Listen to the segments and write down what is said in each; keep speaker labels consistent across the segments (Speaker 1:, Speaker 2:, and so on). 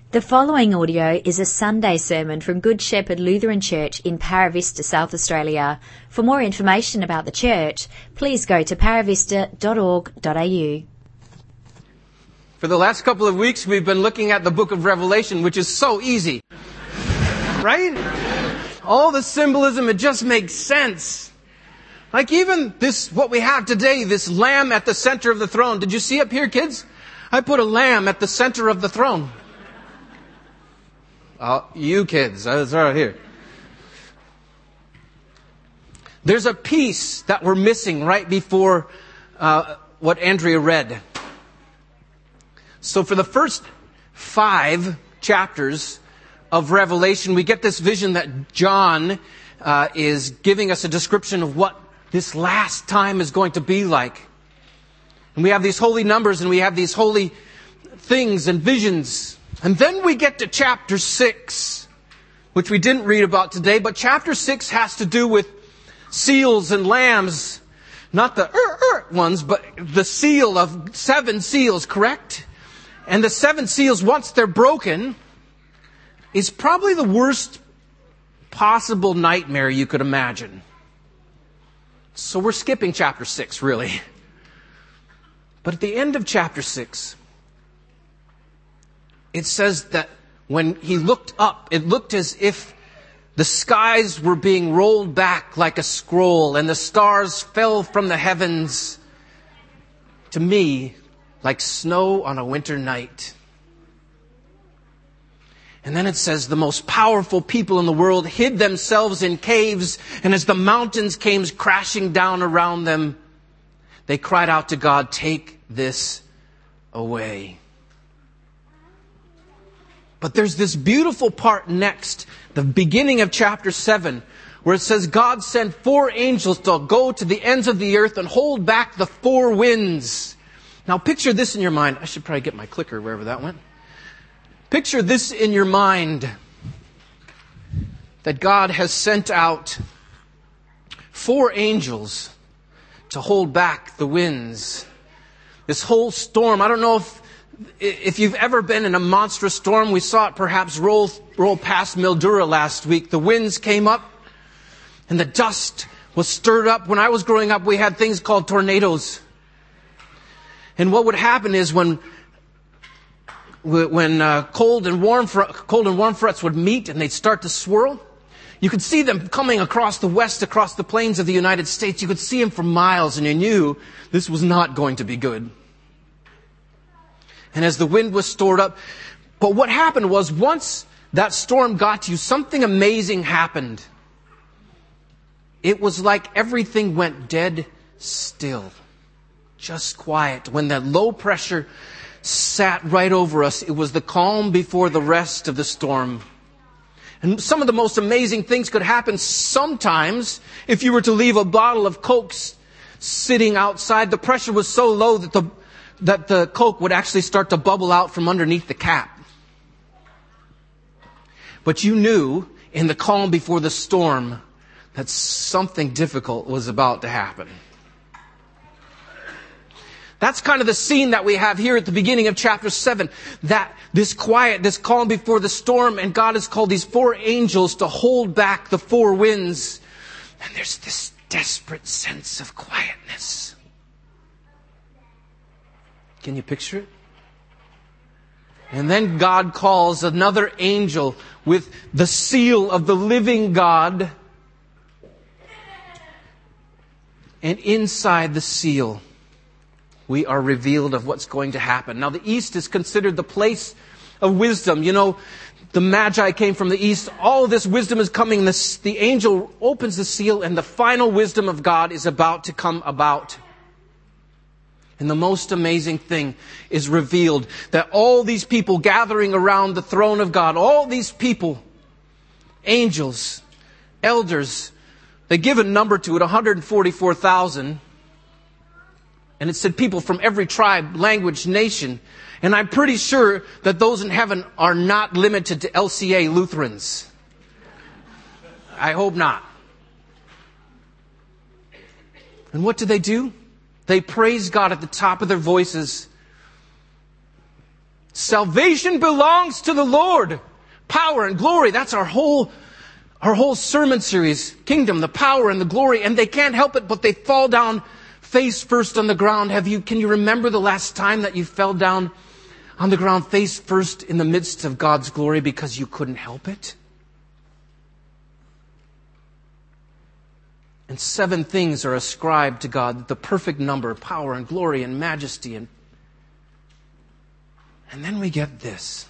Speaker 1: The following audio is a Sunday sermon from Good Shepherd Lutheran Church in Paravista, South Australia. For more information about the church, please go to paravista.org.au.
Speaker 2: For the last couple of weeks, we've been looking at the book of Revelation, which is so easy. Right? All the symbolism, it just makes sense. Like even this, what we have today, this lamb at the center of the throne. Did you see up here, kids? I put a lamb at the center of the throne. You kids, that's right here. There's a piece that we're missing right before what Andrea read. So for the first 5 chapters of Revelation, we get this vision that John is giving us a description of what this last time is going to be like. And we have these holy numbers and we have these holy things and visions. And then we get to chapter 6, which we didn't read about today, but chapter 6 has to do with seals and lambs. Not the ones, but the seal of 7 seals, correct? And the 7 seals, once they're broken, is probably the worst possible nightmare you could imagine. So we're skipping chapter 6, really. But at the end of chapter 6, it says that when he looked up, it looked as if the skies were being rolled back like a scroll and the stars fell from the heavens, to me, like snow on a winter night. And then it says the most powerful people in the world hid themselves in caves, and as the mountains came crashing down around them, they cried out to God, "Take this away." But there's this beautiful part next, the beginning of chapter 7, where it says God sent 4 angels to go to the ends of the earth and hold back the 4 winds. Now picture this in your mind. I should probably get my clicker wherever that went. Picture this in your mind, that God has sent out 4 angels to hold back the winds. This whole storm, I don't know if you've ever been in a monstrous storm. We saw it perhaps roll past Mildura last week. The winds came up and the dust was stirred up. When I was growing up, we had things called tornadoes. And what would happen is when cold and warm fronts would meet and they'd start to swirl, you could see them coming across the west, across the plains of the United States. You could see them for miles and you knew this was not going to be good. And as the wind was stored up, but what happened was once that storm got to you, something amazing happened. It was like everything went dead still, just quiet. When that low pressure sat right over us, it was the calm before the rest of the storm. And some of the most amazing things could happen sometimes if you were to leave a bottle of Coke sitting outside. The pressure was so low that the Coke would actually start to bubble out from underneath the cap. But you knew in the calm before the storm that something difficult was about to happen. That's kind of the scene that we have here at the beginning of chapter 7. That this quiet, this calm before the storm, and God has called these 4 angels to hold back the 4 winds. And there's this desperate sense of quietness. Can you picture it? And then God calls another angel with the seal of the living God. And inside the seal, we are revealed of what's going to happen. Now, the East is considered the place of wisdom. You know, the Magi came from the East. All of this wisdom is coming. The angel opens the seal, and the final wisdom of God is about to come about. And the most amazing thing is revealed, that all these people gathering around the throne of God, all these people, angels, elders, they give a number to it, 144,000. And it said people from every tribe, language, nation. And I'm pretty sure that those in heaven are not limited to LCA Lutherans. I hope not. And what do? They praise God at the top of their voices. Salvation belongs to the Lord. Power and glory. That's our whole sermon series. Kingdom, the power and the glory. And they can't help it, but they fall down face first on the ground. Can you remember the last time that you fell down on the ground face first in the midst of God's glory because you couldn't help it? And 7 things are ascribed to God, the perfect number, power and glory and majesty. And then we get this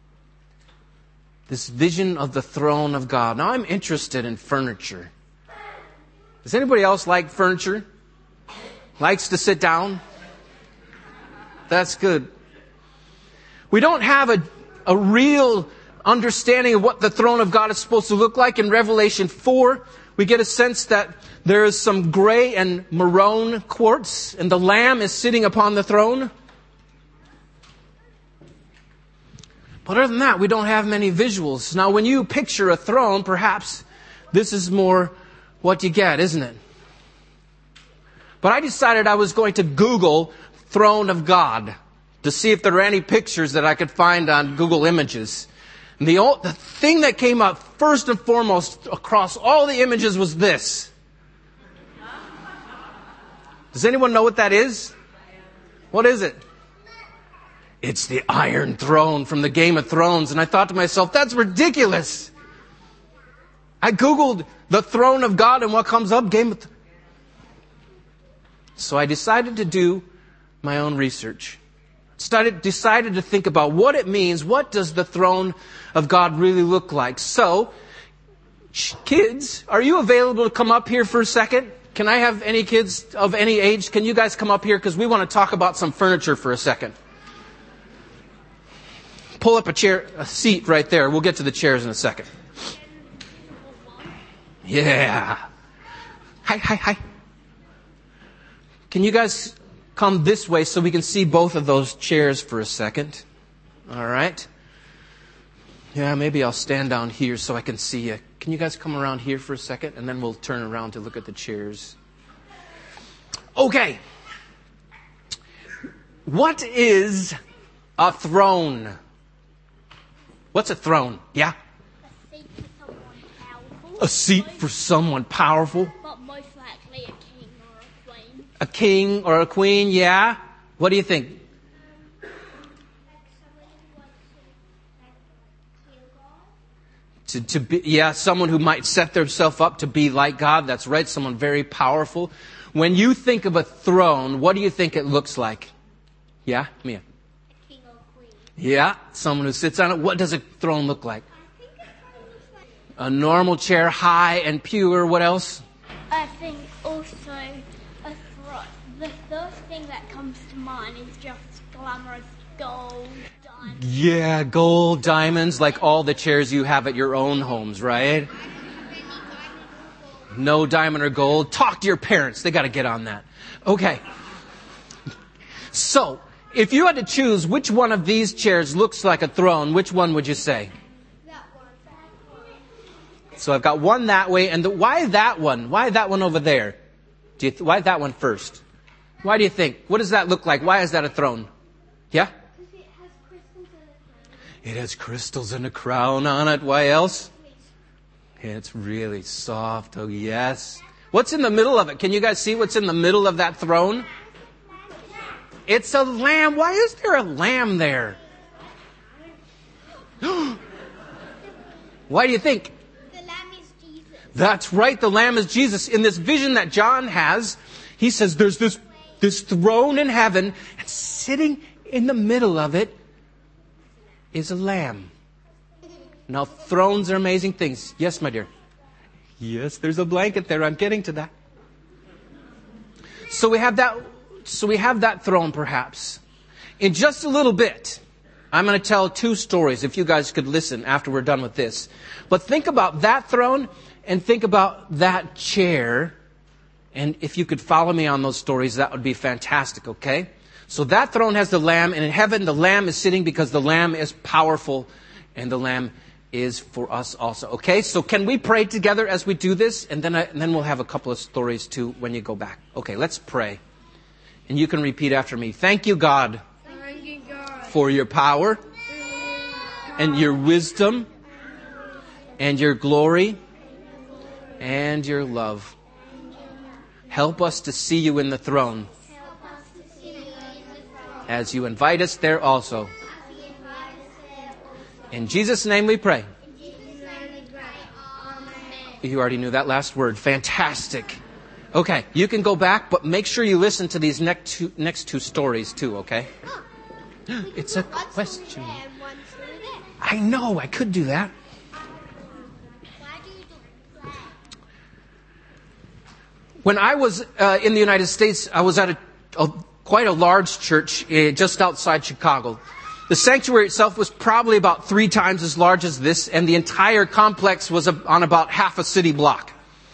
Speaker 2: vision of the throne of God. Now I'm interested in furniture. Does anybody else like furniture? Likes to sit down? That's good. We don't have a real understanding of what the throne of God is supposed to look like. In Revelation 4, we get a sense that there is some gray and maroon quartz, and the Lamb is sitting upon the throne. But other than that, we don't have many visuals. Now, when you picture a throne, perhaps this is more what you get, isn't it? But I decided I was going to Google throne of God to see if there were any pictures that I could find on Google Images. And the thing that came up first and foremost across all the images was this. Does anyone know what that is? What is it? It's the Iron Throne from the Game of Thrones. And I thought to myself, that's ridiculous. I Googled the throne of God and what comes up? So I decided to do my own research. Decided to think about what it means. What does the throne of God really look like? So, kids, are you available to come up here for a second? Can I have any kids of any age? Can you guys come up here? Because we want to talk about some furniture for a second. Pull up a seat right there. We'll get to the chairs in a second. Yeah. Hi. Can you guys come this way so we can see both of those chairs for a second? All right. Yeah, maybe I'll stand down here so I can see you. Can you guys come around here for a second? And then we'll turn around to look at the chairs. Okay. What is a throne? What's a throne? Yeah? A seat for someone powerful.
Speaker 3: But most likely a king or a queen.
Speaker 2: A king or a queen, yeah? What do you think? To be, yeah, someone who might set themselves up to be like God. That's right, someone very powerful. When you think of a throne, what do you think it looks like? Yeah, Mia?
Speaker 3: A king or a queen.
Speaker 2: Yeah, someone who sits on it. What does a throne look like?
Speaker 3: I think a throne looks like...
Speaker 2: A normal chair, high and pure. What else?
Speaker 3: I think also a throne. The first thing that comes to mind is just glamorous gold, diamonds.
Speaker 2: Yeah, gold, diamonds, like all the chairs you have at your own homes, right? No diamond or gold. Talk to your parents. They got to get on that. Okay. So, if you had to choose which one of these chairs looks like a throne, which one would you say?
Speaker 3: That one.
Speaker 2: So I've got one that way, and why that one? Why that one over there? Why that one first? Why do you think? What does that look like? Why is that a throne? Yeah?
Speaker 3: Because it has crystals in it.
Speaker 2: It has crystals and a crown on it. Why else? It's really soft. Oh, yes. What's in the middle of it? Can you guys see what's in the middle of that throne? It's a lamb. Why is there a lamb there? Why do you think?
Speaker 3: The lamb is Jesus.
Speaker 2: That's right. The lamb is Jesus. In this vision that John has, he says there's this throne in heaven, and sitting in the middle of it is a lamb. Now, thrones are amazing things. Yes, my dear. Yes, there's a blanket there. I'm getting to that. So we have that throne, perhaps. In just a little bit, I'm going to tell 2 stories, if you guys could listen after we're done with this. But think about that throne and think about that chair. And if you could follow me on those stories, that would be fantastic, okay? So that throne has the Lamb, and in heaven the Lamb is sitting because the Lamb is powerful, and the Lamb is for us also. Okay, so can we pray together as we do this? And then we'll have a couple of stories too when you go back. Okay, let's pray. And you can repeat after me. Thank you, God.
Speaker 3: Thank you, God.
Speaker 2: for your power and your wisdom and your glory and your love. Help us to see you in the throne as you invite us there also. In Jesus' name we pray. You already knew that last word. Fantastic. Okay, you can go back, but make sure you listen to these next two stories too, okay? It's a question. I know, I could do that. When I was in the United States, I was at quite a large church just outside Chicago. The sanctuary itself was probably about 3 times as large as this, and the entire complex was on about half a city block.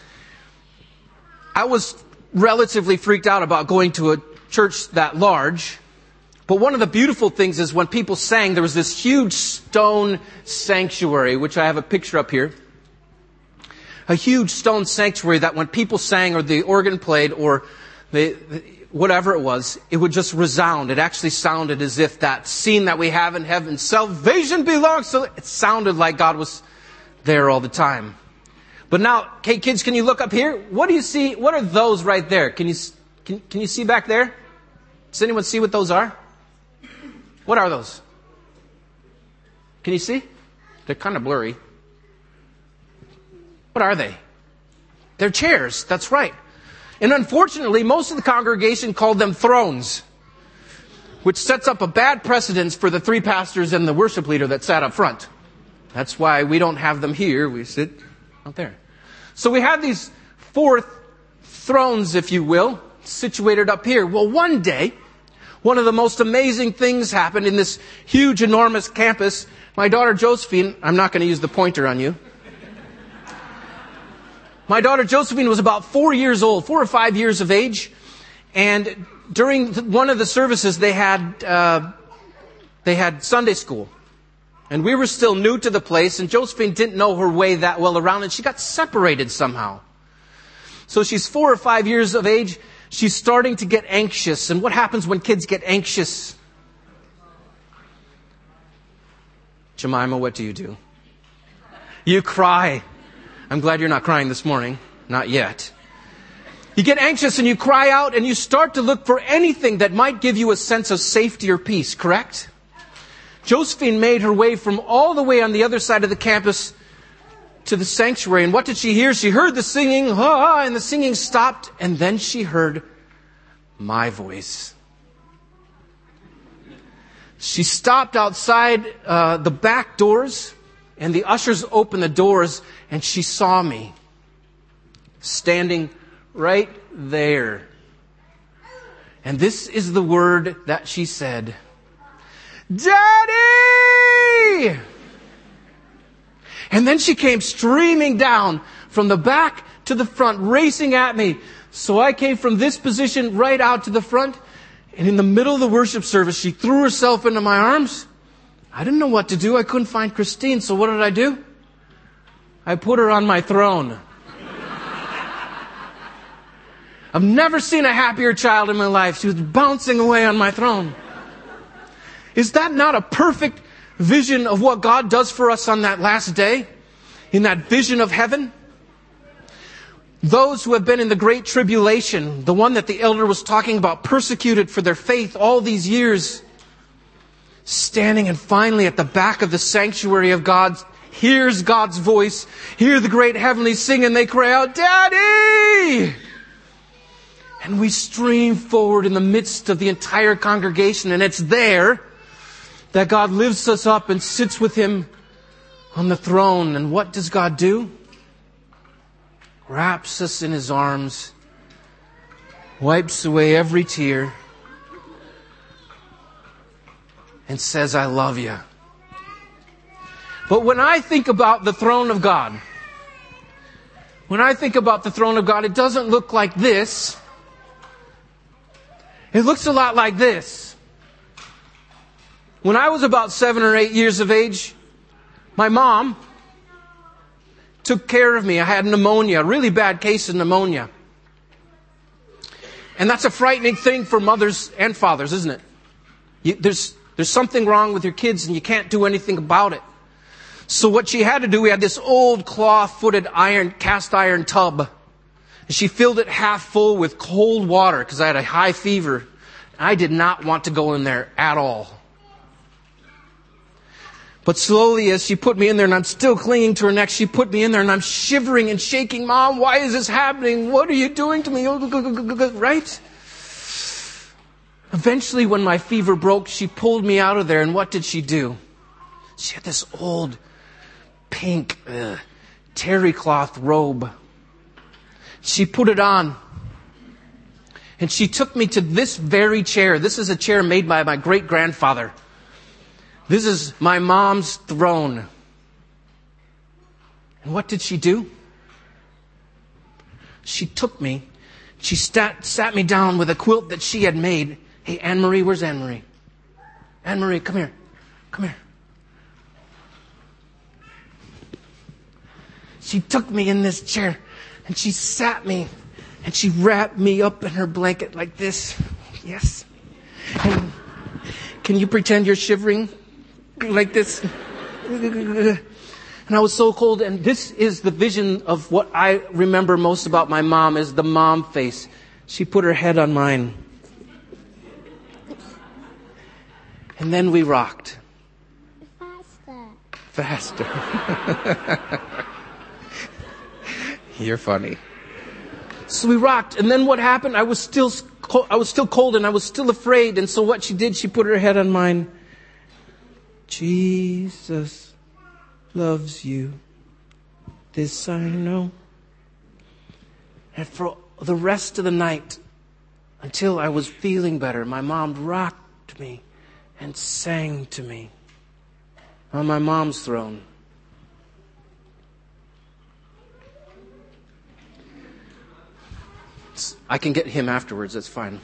Speaker 2: I was relatively freaked out about going to a church that large, but one of the beautiful things is when people sang, there was this huge stone sanctuary, which I have a picture up here. A huge stone sanctuary that when people sang or the organ played or whatever it was, it would just resound. It actually sounded as if that scene that we have in heaven, salvation belongs to, it sounded like God was there all the time. But now, hey kids, can you look up here? What do you see? What are those right there? Can you see back there? Does anyone see what those are? What are those? Can you see? They're kind of blurry. What are they? They're chairs. That's right. And unfortunately, most of the congregation called them thrones, which sets up a bad precedence for the 3 pastors and the worship leader that sat up front. That's why we don't have them here. We sit out there. So we have these 4 thrones, if you will, situated up here. Well, one day, one of the most amazing things happened in this huge, enormous campus. My daughter Josephine, I'm not going to use the pointer on you. My daughter Josephine was about 4 years old, 4 or 5 years of age. And during one of the services, they had Sunday school. And we were still new to the place, and Josephine didn't know her way that well around, and she got separated somehow. So she's 4 or 5 years of age. She's starting to get anxious. And what happens when kids get anxious? Jemima, what do? You cry. I'm glad you're not crying this morning. Not yet. You get anxious and you cry out and you start to look for anything that might give you a sense of safety or peace, correct? Josephine made her way from all the way on the other side of the campus to the sanctuary. And what did she hear? She heard the singing, and the singing stopped. And then she heard my voice. She stopped outside the back doors, and the ushers opened the doors, and she saw me standing right there. And this is the word that she said. Daddy! And then she came streaming down from the back to the front, racing at me. So I came from this position right out to the front. And in the middle of the worship service, she threw herself into my arms. I didn't know what to do. I couldn't find Christine. So what did I do? I put her on my throne. I've never seen a happier child in my life. She was bouncing away on my throne. Is that not a perfect vision of what God does for us on that last day? In that vision of heaven? Those who have been in the great tribulation, the one that the elder was talking about, persecuted for their faith all these years, standing and finally at the back of the sanctuary of God, hears God's voice, hear the great heavenly sing, and they cry out, Daddy! And we stream forward in the midst of the entire congregation, and it's there that God lifts us up and sits with Him on the throne. And what does God do? Wraps us in His arms, wipes away every tear, and says, I love you. But when I think about the throne of God, it doesn't look like this. It looks a lot like this. When I was about 7 or 8 years of age, my mom took care of me. I had pneumonia, a really bad case of pneumonia. And that's a frightening thing for mothers and fathers, isn't it? There's something wrong with your kids and you can't do anything about it. So what she had to do, we had this old claw-footed cast iron tub. And she filled it half full with cold water because I had a high fever. I did not want to go in there at all. But slowly as she put me in there and I'm still clinging to her neck, she put me in there and I'm shivering and shaking. Mom, why is this happening? What are you doing to me? Right? Eventually when my fever broke, she pulled me out of there. And what did she do? She had this old pink terry cloth robe. She put it on. And she took me to this very chair. This is a chair made by my great-grandfather. This is my mom's throne. And what did she do? She took me. She sat me down with a quilt that she had made. Hey, Anne-Marie, where's Anne-Marie? Anne-Marie, come here. Come here. She took me in this chair and she sat me and she wrapped me up in her blanket like this. Yes. And can you pretend you're shivering like this? And I was so cold. And this is the vision of what I remember most about my mom is the mom face. She put her head on mine. And then we rocked. Faster. You're funny. So we rocked. And then what happened? I was still cold and I was still afraid. And so what she did, she put her head on mine. Jesus loves you. This I know. And for the rest of the night, until I was feeling better, my mom rocked me and sang to me on my mom's throne. I can get him afterwards, that's fine.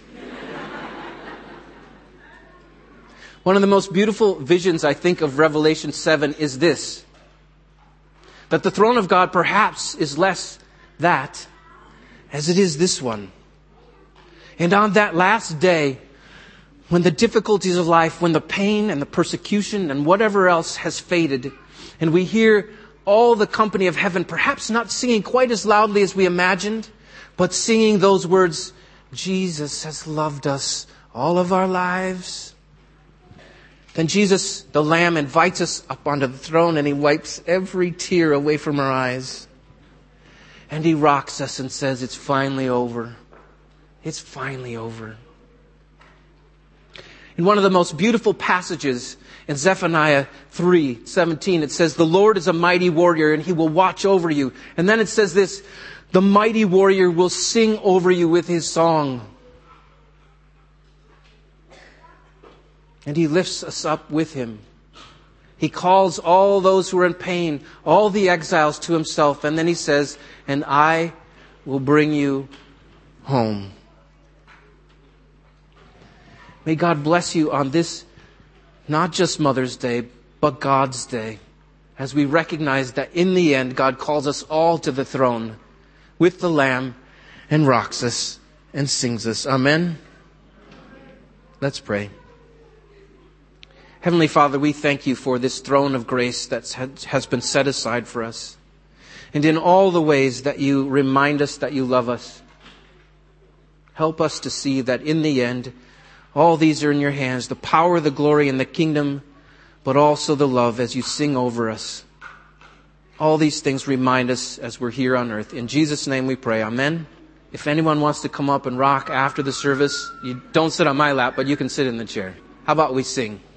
Speaker 2: One of the most beautiful visions, I think, of Revelation 7 is this. That the throne of God perhaps is less that as it is this one. And on that last day, when the difficulties of life, when the pain and the persecution and whatever else has faded, and we hear all the company of heaven, perhaps not singing quite as loudly as we imagined, but singing those words, Jesus has loved us all of our lives. Then Jesus, the Lamb, invites us up onto the throne and He wipes every tear away from our eyes. And He rocks us and says, it's finally over. It's finally over. In one of the most beautiful passages in Zephaniah 3:17, it says, the Lord is a mighty warrior and He will watch over you. And then it says this, the mighty warrior will sing over you with his song. And He lifts us up with Him. He calls all those who are in pain, all the exiles to Himself. And then He says, and I will bring you home. May God bless you on this, not just Mother's Day, but God's Day, as we recognize that in the end, God calls us all to the throne with the Lamb and rocks us and sings us. Amen. Let's pray. Heavenly Father, we thank You for this throne of grace that has been set aside for us. And in all the ways that You remind us that You love us, help us to see that in the end, all these are in Your hands, the power, the glory, and the kingdom, but also the love as You sing over us. All these things remind us as we're here on earth. In Jesus' name we pray. Amen. If anyone wants to come up and rock after the service, you don't sit on my lap, but you can sit in the chair. How about we sing?